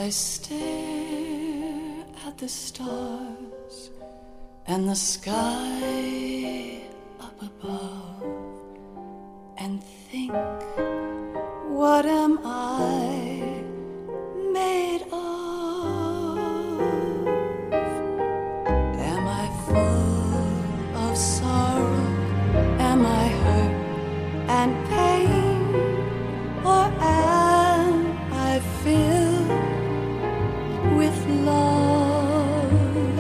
I stare at the stars and the sky up above and think, what am I made of? Am I full of sorrow? Am I hurt and pain? Or am I filled with love?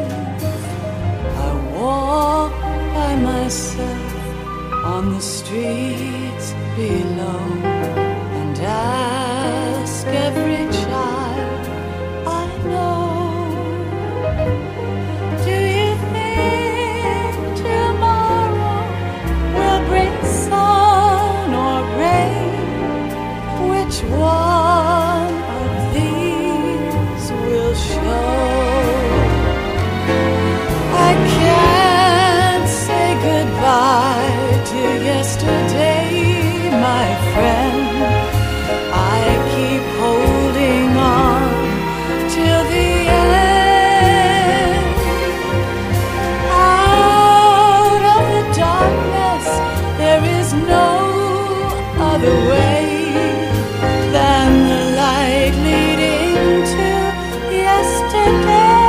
I walk by myself on the streets below and ask every child I know, do you think tomorrow will bring sun or rain? Which one of these will show? I can't say goodbye to yesterday, my friend. I keep holding on till the end. Out of the darkness, there is no other way than the light leading to yesterday.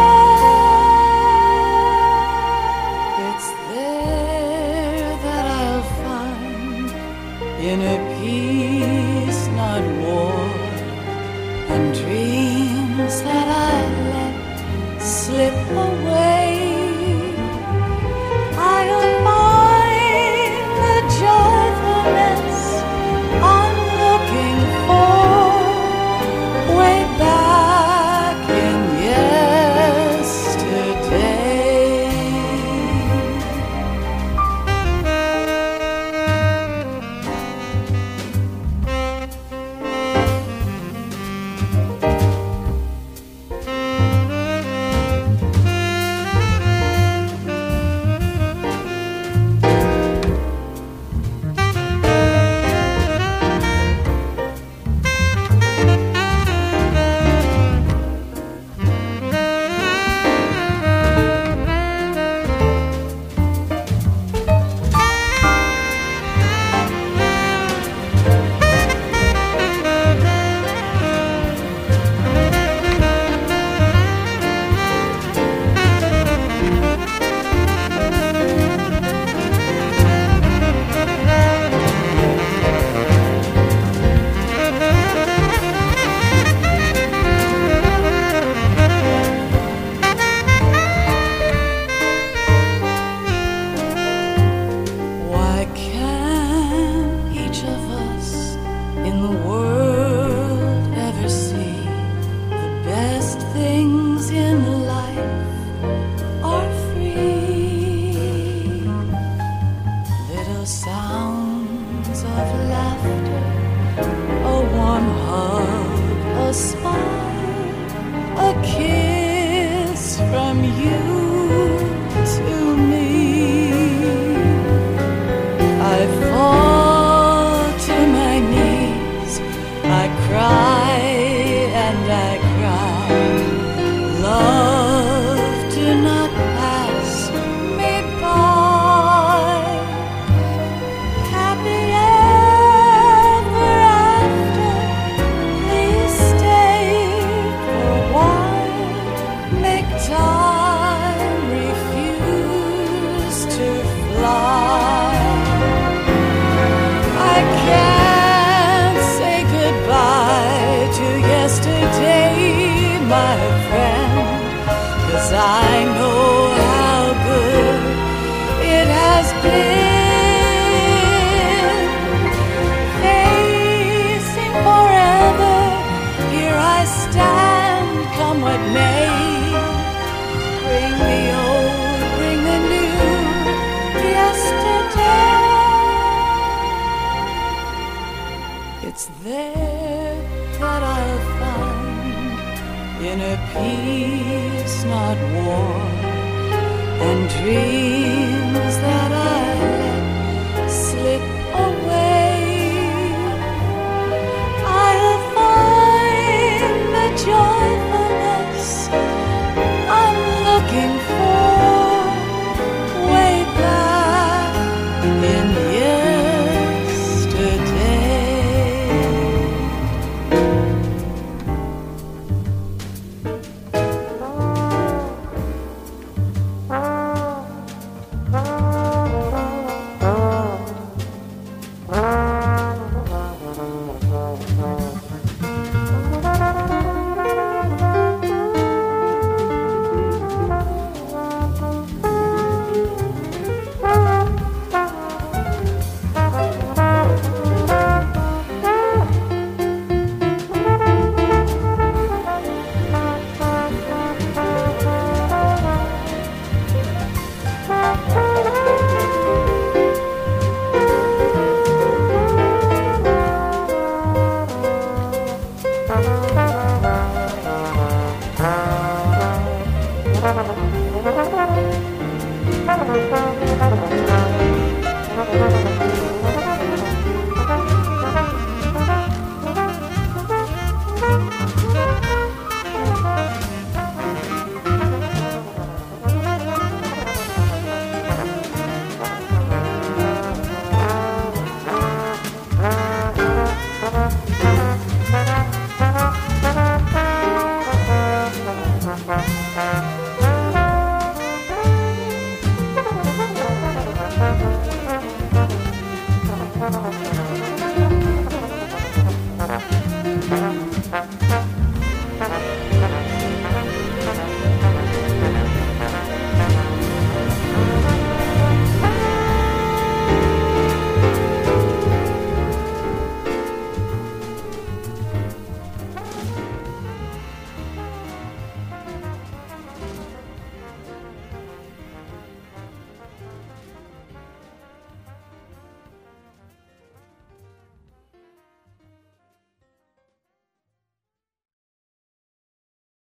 It's there that I'll find inner peace, not war, and dreams that I let slip away. I'll find the joyfulness I'm looking for way back in yesterday. Sounds of laughter, a warm hug, a smile, a kiss from you to me. I fall to my knees, I cry and I cry. Love, do not pass me by. Happy ever after, please stay for a while. Make time refuse to fly. I can't say goodbye to yesterday, my friend, 'cause I know how good it has been. Facing forever, here I stand, come what may. Bring the old, bring the new, yesterday. It's there that I'll find inner peace, not war, and dreams